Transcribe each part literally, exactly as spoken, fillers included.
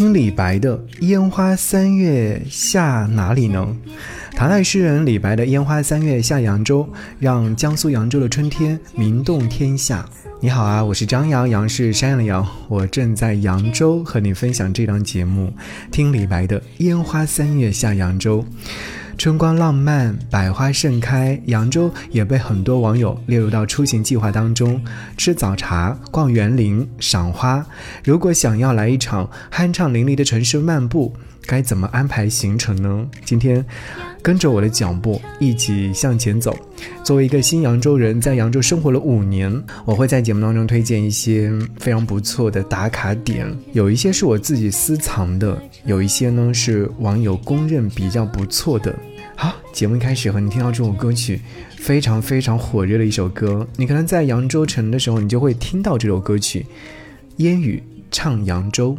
听李白的烟花三月下哪里能？唐代诗人李白的烟花三月下扬州，让江苏扬州的春天名动天下。你好啊，我是张扬，杨是山羊的羊，我正在扬州和你分享这档节目，听李白的烟花三月下扬州。春光浪漫，百花盛开，扬州也被很多网友列入到出行计划当中。吃早茶，逛园林，赏花。如果想要来一场酣畅淋漓的城市漫步，该怎么安排行程呢？今天跟着我的脚步一起向前走。作为一个新扬州人，在扬州生活了五年，我会在节目当中推荐一些非常不错的打卡点，有一些是我自己私藏的，有一些呢是网友公认比较不错的。好，节目一开始和你听到这首歌曲，非常非常火热的一首歌，你可能在扬州城的时候你就会听到这首歌曲，烟雨唱扬州。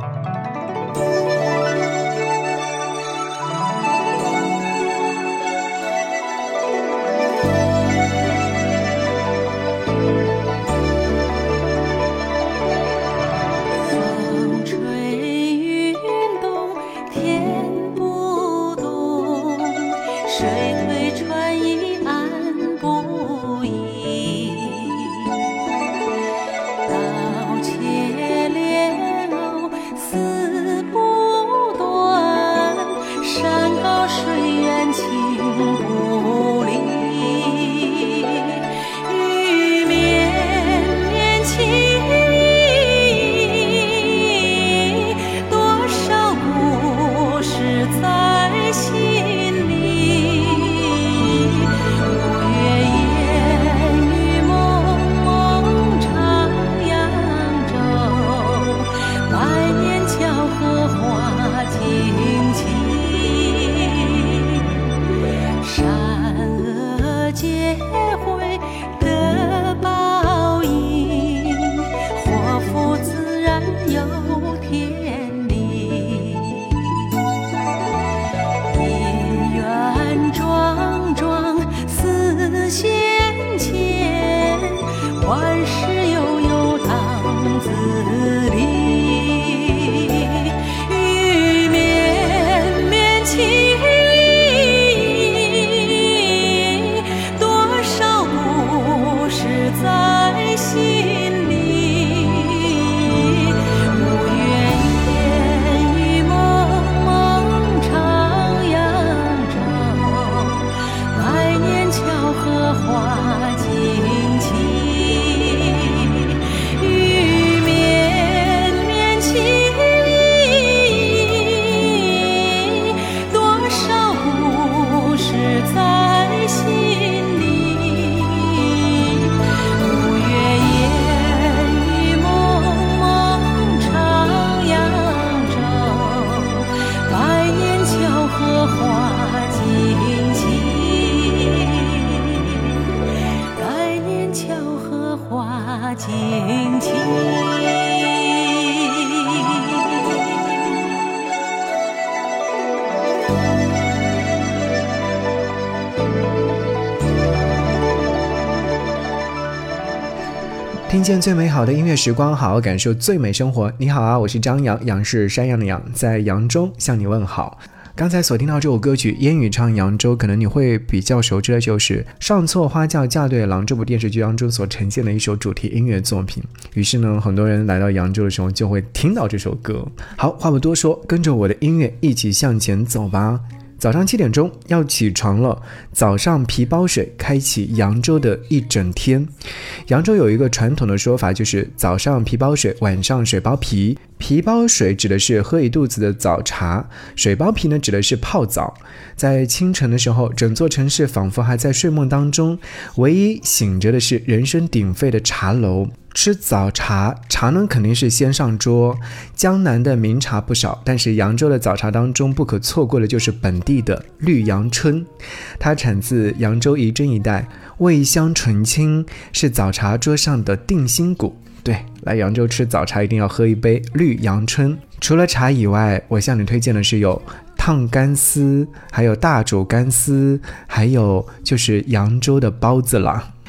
听见最美好的音乐时光，好好感受最美生活。你好啊，我是张扬，杨是山羊的羊，在扬州向你问好。刚才所听到这首歌曲烟雨唱扬州，可能你会比较熟知的就是上错花轿嫁对郎这部电视剧当中所呈现的一首主题音乐作品。于是呢，很多人来到扬州的时候就会听到这首歌。好，话不多说，跟着我的音乐一起向前走吧。早上七点钟要起床了，早上皮包水开启扬州的一整天。扬州有一个传统的说法，就是早上皮包水，晚上水包皮。皮包水指的是喝一肚子的早茶，水包皮呢指的是泡澡。在清晨的时候，整座城市仿佛还在睡梦当中，唯一醒着的是人声鼎沸的茶楼。吃早茶，茶呢肯定是先上桌。江南的名茶不少，但是扬州的早茶当中不可错过的就是本地的绿阳春，它产自扬州仪征一带，味香纯清，是早茶桌上的定心骨。对，来扬州吃早茶一定要喝一杯绿阳春。除了茶以外，我向你推荐的是有烫干丝，还有大煮干丝，还有就是扬州的包子啦。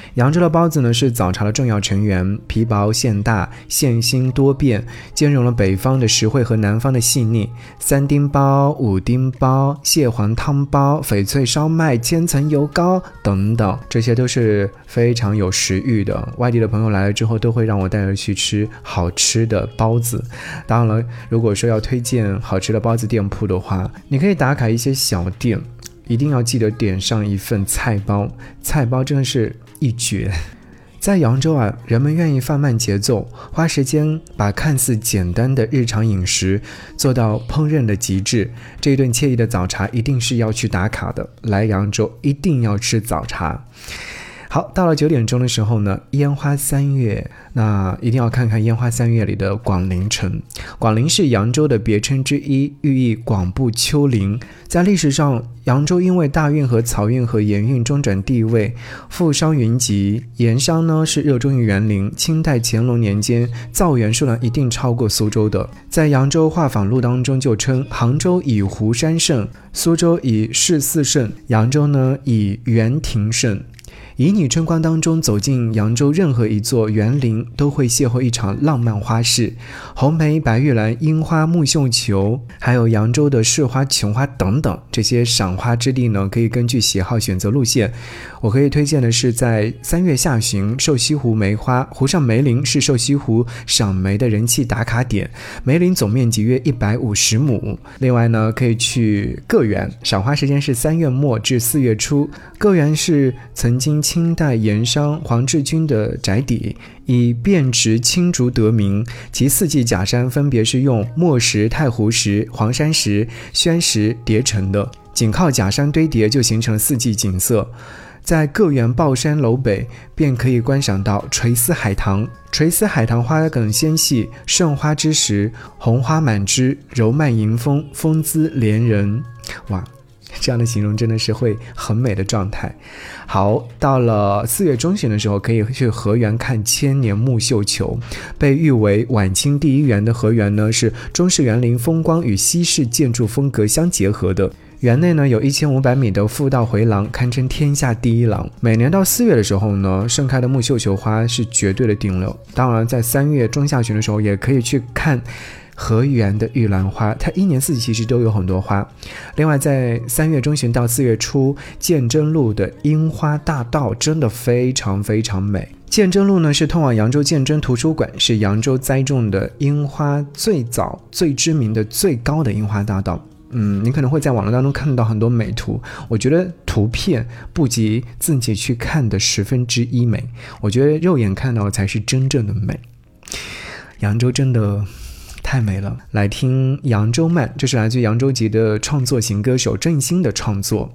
扬州的包子呢是早茶的重要成员，皮薄馅大，馅心多变，兼容了北方的实惠和南方的细腻。三丁包、五丁包、蟹黄汤包、翡翠烧麦、千层油糕等等，这些都是非常有食欲的。外地的朋友来了之后，都会让我带着去吃好吃的包子。当然了，如果说要推荐好吃的包子店铺的话，你可以打卡一些小店，一定要记得点上一份菜包，菜包真的是一绝。在扬州啊，人们愿意放慢节奏，花时间把看似简单的日常饮食做到烹饪的极致。这一顿惬意的早茶一定是要去打卡的，来扬州一定要吃早茶。好，到了九点钟的时候呢，烟花三月，那一定要看看烟花三月里的广陵城。广陵是扬州的别称之一，寓意广布丘陵。在历史上，扬州因为大运河、漕运和盐运中转地位，富商云集，盐商呢是热衷于园林。清代乾隆年间，造园数量一定超过苏州的。在扬州画舫录当中就称，杭州以湖山胜，苏州以市四胜，扬州呢以园亭胜。旖旎春光当中走进扬州任何一座园林，都会邂逅一场浪漫花市，红梅、白玉兰、樱花、木绣球，还有扬州的市花、琼花等等，这些赏花之地呢，可以根据喜好选择路线。我可以推荐的是在三月下旬，瘦西湖梅花，湖上梅林是瘦西湖赏梅的人气打卡点，梅林总面积约一百五十亩。另外呢，可以去个园，赏花时间是三月末至四月初。个园是曾经清代盐商黄志军的宅邸，以变质青竹得名。其四季假山分别是用墨石、太湖石、黄山石、宣石叠成的，仅靠假山堆叠就形成了四季景色。在个园抱山楼北，便可以观赏到垂丝海棠。垂丝海棠花梗纤细，盛花之时，红花满枝，柔蔓迎风，风姿连人。哇，这样的形容真的是会很美的状态。好，到了四月中旬的时候，可以去河源看千年木绣球。被誉为晚清第一园的河源呢，是中式园林风光与西式建筑风格相结合的。园内呢有一千五百米的复道回廊，堪称天下第一廊。每年到四月的时候呢，盛开的木绣球花是绝对的顶流。当然，在三月中下旬的时候，也可以去看河源的玉兰花，它一年四季其实都有很多花。另外，在三月中旬到四月初，鉴真路的樱花大道真的非常非常美。鉴真路呢是通往扬州鉴真图书馆，是扬州栽种的樱花最早、最知名的、最高的樱花大道。嗯，你可能会在网络当中看到很多美图，我觉得图片不及自己去看的十分之一美，我觉得肉眼看到才是真正的美。扬州真的太美了，来听扬州慢，这是来自扬州籍的创作型歌手郑兴的创作。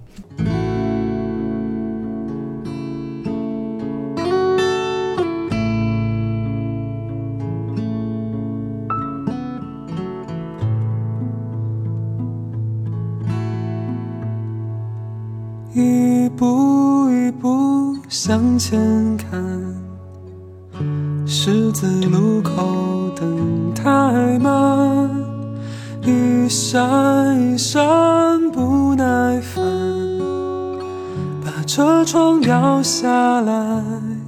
一步一步向前看，十字路口等太慢，一闪一闪不耐烦，把车窗摇下来，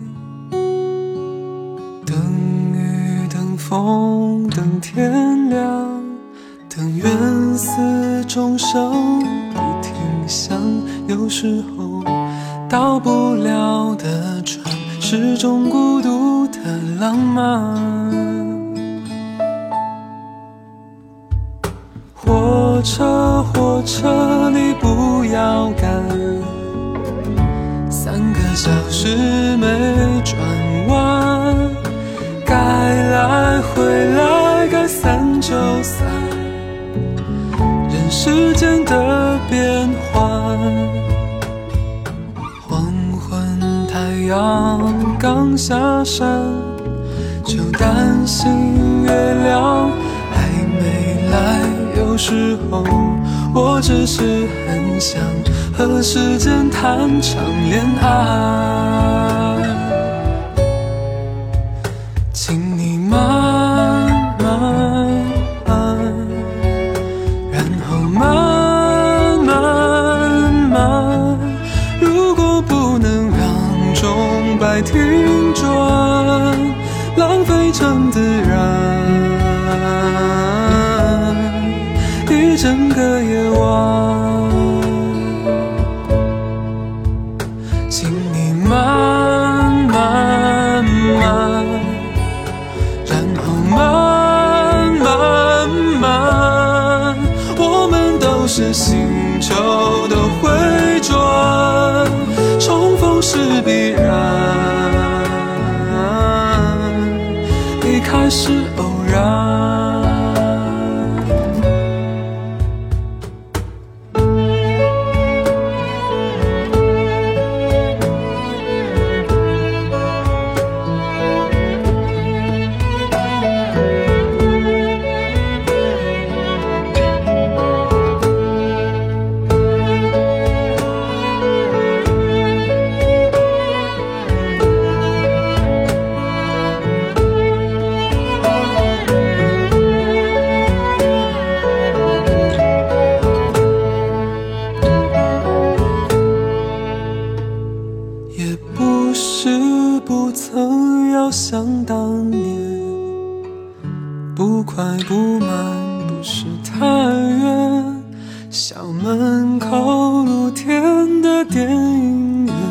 等雨等风等天亮，等缘死终生的停向。有时候到不了的船，是种孤独的浪漫。火车火车你不要赶，三个小时没转弯，该来回来该散就散，人世间的变幻。太阳刚下山，就担心月亮还没来。有时候我只是很想和时间谈场恋爱，请你慢慢慢，然后慢慢慢。如果不能让钟摆来停转，浪费成自然，一整个夜晚。请你慢慢慢，然后慢慢慢，我们都是星球的回转，重逢是必然，离开是偶然。想当年，不快不慢，不是太远，校门口露天的电影院，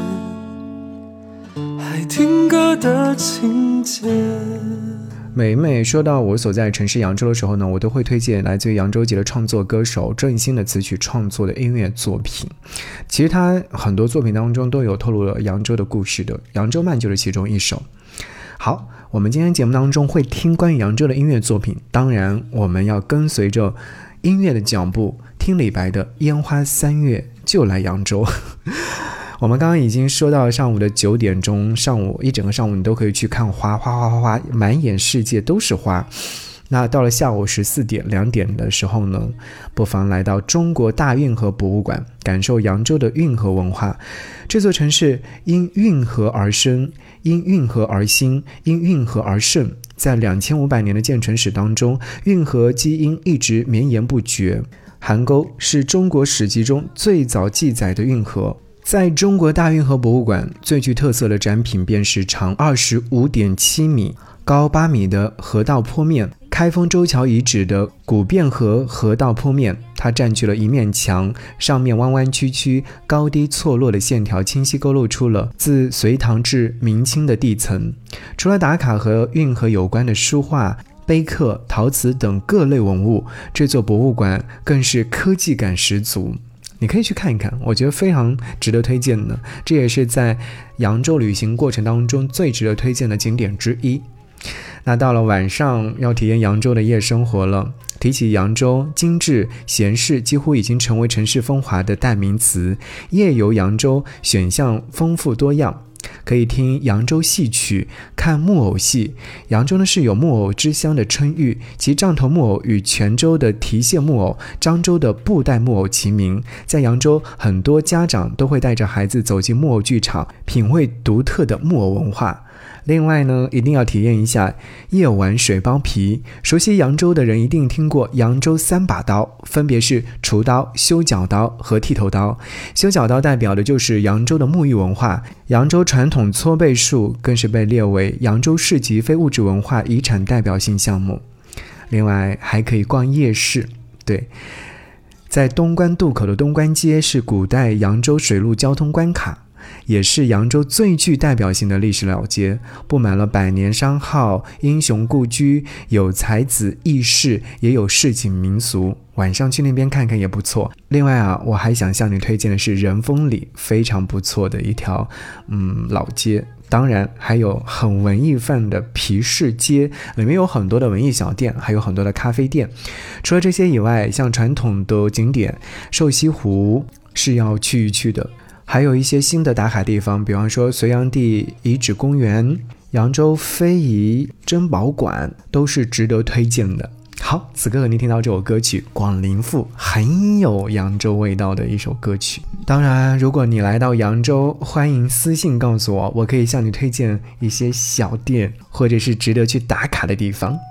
还听歌的情节。 每每说到我所在城市扬州的时候呢，我都会推荐来自于扬州籍的创作歌手郑兴的词曲创作的音乐作品。其实他很多作品当中都有透露了扬州的故事的，扬州慢就是其中一首。好，我们今天节目当中会听关于扬州的音乐作品，当然我们要跟随着音乐的脚步，听李白的烟花三月就来扬州。我们刚刚已经说到上午的九点钟，上午一整个上午你都可以去看花，花花花花，满眼世界都是花。那到了下午十四点两点的时候呢，不妨来到中国大运河博物馆，感受扬州的运河文化。这座城市因运河而生，因运河而兴，因运河而盛。在两千五百年的建成史当中，运河基因一直绵延不绝。邗沟是中国史籍中最早记载的运河。在中国大运河博物馆，最具特色的展品便是长 二十五点七米、高八米的河道坡面。开封州桥遗址的古汴河河道坡面，它占据了一面墙，上面弯弯曲曲、高低错落的线条清晰勾勒出了自隋唐至明清的地层。除了打卡和运河有关的书画、碑刻、陶瓷等各类文物，这座博物馆更是科技感十足。你可以去看一看，我觉得非常值得推荐的，这也是在扬州旅行过程当中最值得推荐的景点之一。那到了晚上要体验扬州的夜生活了。提起扬州，精致闲适几乎已经成为城市风华的代名词。夜游扬州选项丰富多样，可以听扬州戏曲，看木偶戏。扬州呢是有木偶之乡的称誉，其杖头木偶与泉州的提线木偶、漳州的布袋木偶齐名。在扬州，很多家长都会带着孩子走进木偶剧场，品味独特的木偶文化。另外呢，一定要体验一下夜玩水包皮。熟悉扬州的人一定听过扬州三把刀，分别是厨刀、修脚刀和剃头刀。修脚刀代表的就是扬州的沐浴文化，扬州传统搓背术更是被列为扬州市级非物质文化遗产代表性项目。另外还可以逛夜市，对，在东关渡口的东关街是古代扬州水陆交通关卡，也是扬州最具代表性的历史老街，布满了百年商号、英雄故居，有才子轶事，也有市井民俗，晚上去那边看看也不错。另外啊，我还想向你推荐的是仁丰里，非常不错的一条嗯老街。当然还有很文艺范的皮市街，里面有很多的文艺小店，还有很多的咖啡店。除了这些以外，像传统的景点瘦西湖是要去一去的，还有一些新的打卡地方，比方说隋炀帝遗址公园、扬州非遗珍宝馆，都是值得推荐的。好，此刻您听到这首歌曲《广陵赋》，很有扬州味道的一首歌曲。当然如果你来到扬州，欢迎私信告诉我，我可以向你推荐一些小店或者是值得去打卡的地方。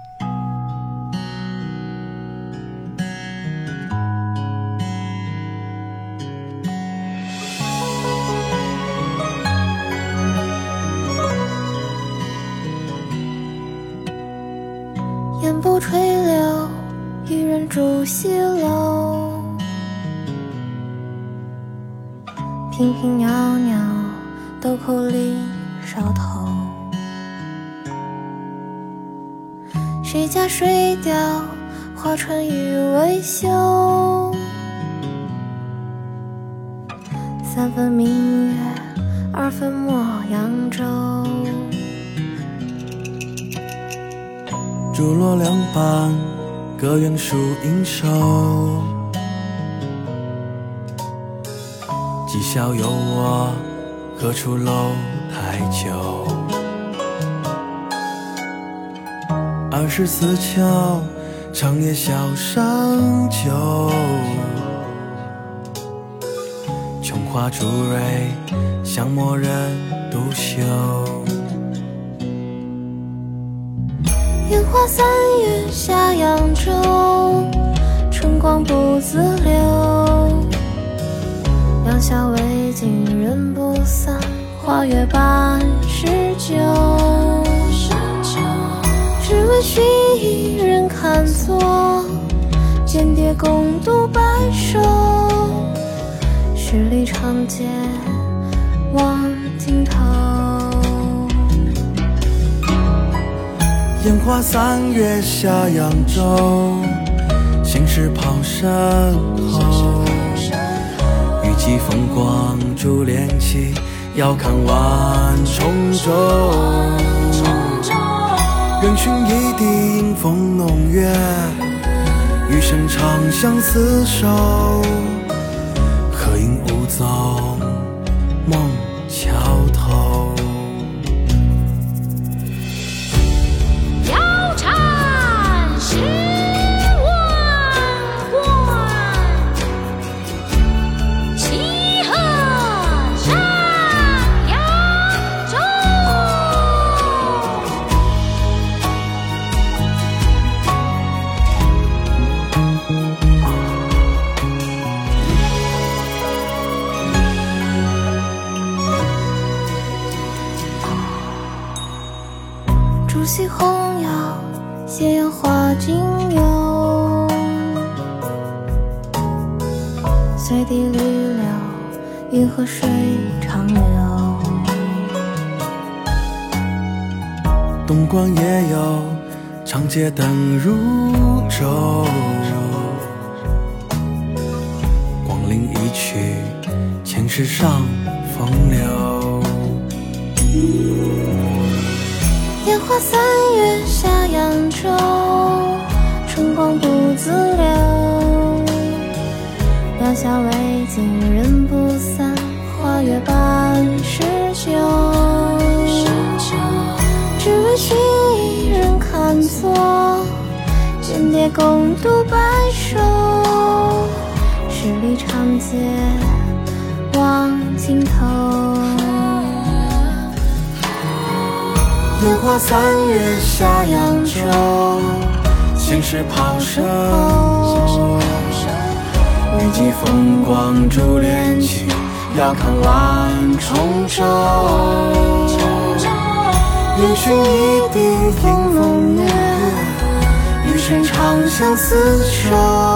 西楼，频频袅袅，豆蔻里梢头。谁家水调，花船欲为休。三分明月，二分莫扬州。 竹落两旁，各园树影瘦。几宵有我，何处楼台酒？二十四桥，长夜笑上酒。琼花朱蕊，香墨人独秀。 烟花三月下扬州，春光不自留。两小未尽人不散，花月半十九。只为寻一人看作，间谍共度白首。十里长街望尽头。 烟花三月下扬州，心事抛身后。雨季风光珠帘起，遥看万重洲。愿寻一地迎风弄月，余生长相厮守。合影无踪，梦桥头。 遥蝉十万贯，齐贺山扬州。竹溪红药，斜阳花径幽。随地绿柳，银河水长流。 东关也有，长街灯如昼。光临一去，前世上风流。 烟花三月下扬州，春光不自留。两小未尽人不散，花月半十九。只为寻一人看作，间谍共度白首。十里长街望尽头。 烟花三月下扬州，心事抛身后。雨季风光珠帘起，遥看万重洲。愿寻一地迎风月，余生长相厮守。